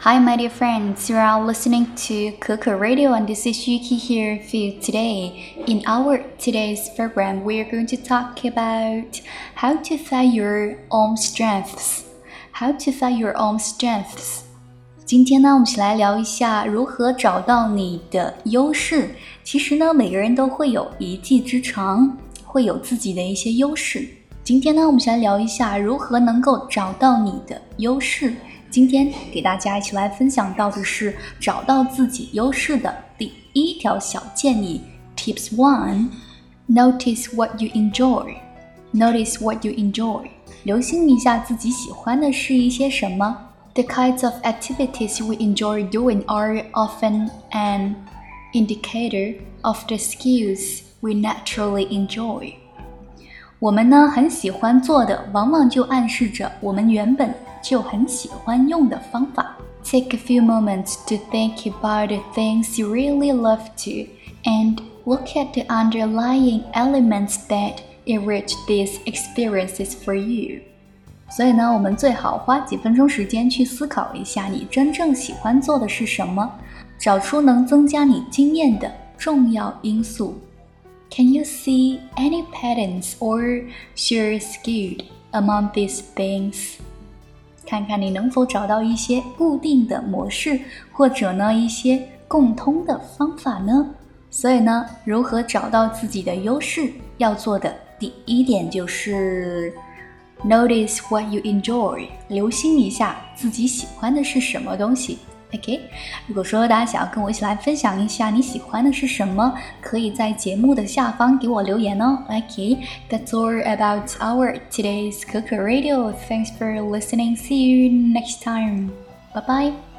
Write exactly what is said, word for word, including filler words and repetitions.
Hi, my dear friends. You are listening to Coco Radio, and this is Yuki here for you today. In our today's program, we are going to talk about how to find your own strengths. How to find your own strengths. 今天呢，我们一起来聊一下如何找到你的优势。其实呢，每个人都会有一技之长，会有自己的一些优势。今天呢，我们一起来聊一下如何能够找到你的优势。今天给大家一起来分享到的是找到自己优势的第一条小建议 Tips one Notice what you enjoy Notice what you enjoy 留心一下自己喜欢的是一些什么 The kinds of activities we enjoy doing are often an indicator of the skills we naturally enjoy 我们呢很喜欢做的往往就暗示着我们原本就很喜欢用的方法 Take a few moments to think about the things you really love to and look at the underlying elements that enrich these experiences for you 所以呢我们最好花几分钟时间去思考一下你真正喜欢做的是什么找出能增加你经验的重要因素Can you see any patterns or shared skills among these things? 看看你能否找到一些固定的模式，或者呢一些共通的方法呢？所以呢，如何找到自己的优势？要做的第一点就是 Notice what you enjoy， 留心一下自己喜欢的是什么东西。OK， 如果说大家想要跟我一起来分享一下你喜欢的是什么，可以在节目的下方给我留言哦。OK, that's all about our today's Coco Radio. Thanks for listening. See you next time. Bye bye.